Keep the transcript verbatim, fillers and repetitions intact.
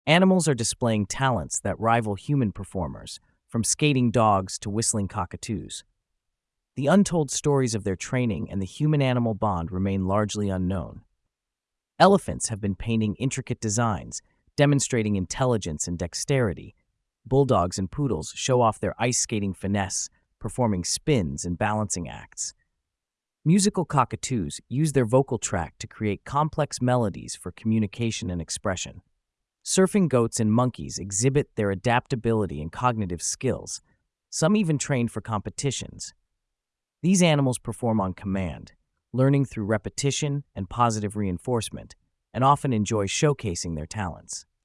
Animals are displaying talents that rival human performers, from skating dogs to whistling cockatoos. The untold stories of their training and the human-animal bond remain largely unknown. Elephants have been painting intricate designs, demonstrating intelligence and dexterity. Bulldogs and poodles show off their ice skating finesse, performing spins and balancing acts. Musical cockatoos use their vocal tract to create complex melodies for communication and expression. Surfing goats and monkeys exhibit their adaptability and cognitive skills, some even trained for competitions. These animals perform on command, learning through repetition and positive reinforcement, and often enjoy showcasing their talents.